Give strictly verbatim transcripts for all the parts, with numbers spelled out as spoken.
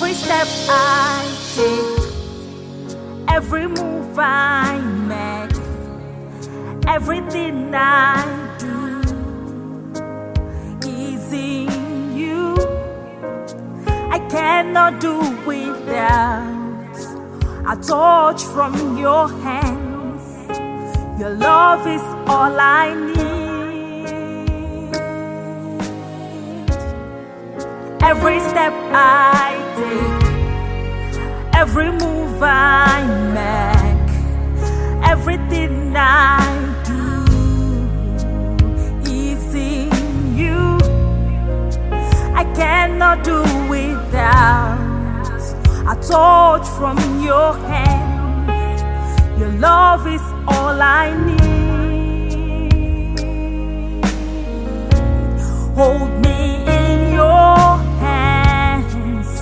Every step I take, every move I make, everything I do is in you. I cannot do without a touch from your hands. Your love is all I need. Every step I take, every move I make, everything I do is in you. I cannot do without a touch from your hands. Your love is all I need. Hold me in your hands.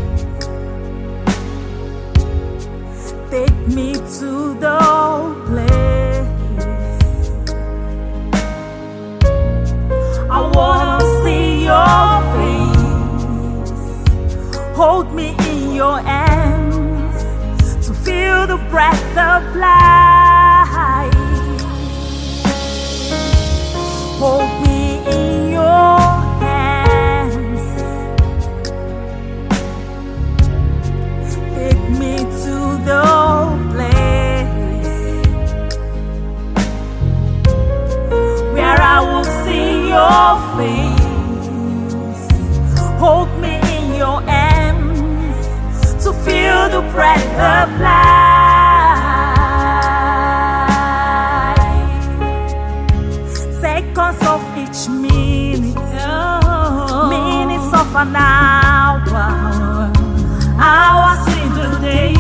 Take me to the place I wanna see your face. Hold me in your hands to feel the breath of life. Hold me in your hands. Take me to the place where I will see your face. Hold me in your hands to feel the breath of life. Seconds of each minute, minutes of an hour, hours in the day.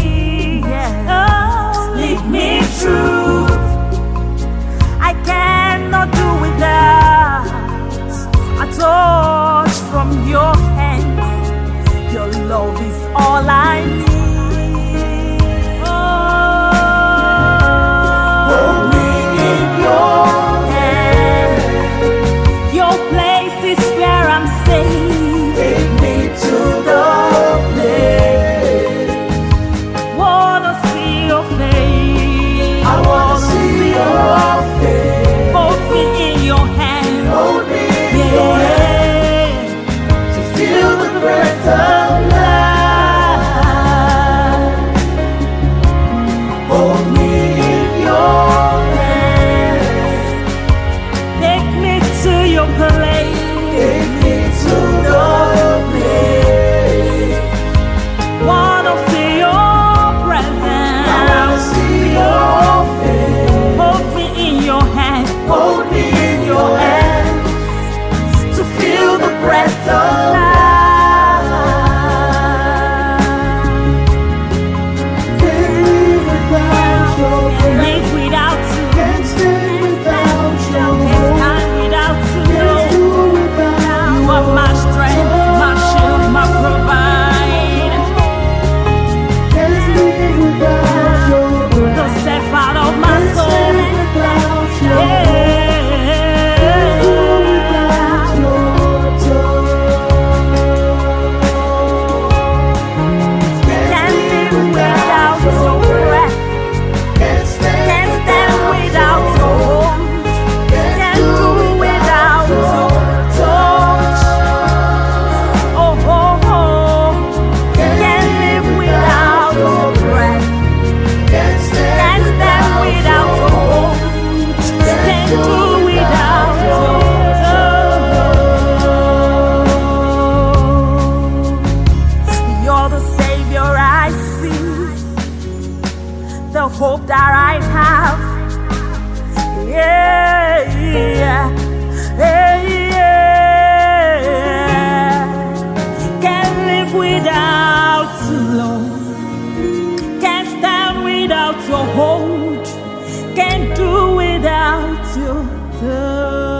Lead me through. I cannot do without a touch from your hands. Your love is all I need. Oh, hold me in your hands. Your place is where I'm safe. Take me to the place. Wanna see your face. I wanna see your face. Hold me in your hands. Hold me in your hands to feel the breath of life. Hold me in your hands. Take me to your place. Take me to the place. Wanna feel your presence. I wanna see your face. Hold me in your hands. Hold me in your hands to feel the breath of life. The hope that I have, yeah, yeah, yeah, yeah. Can't live without you, Lord. Can't stand without your hold. Can't do without your love.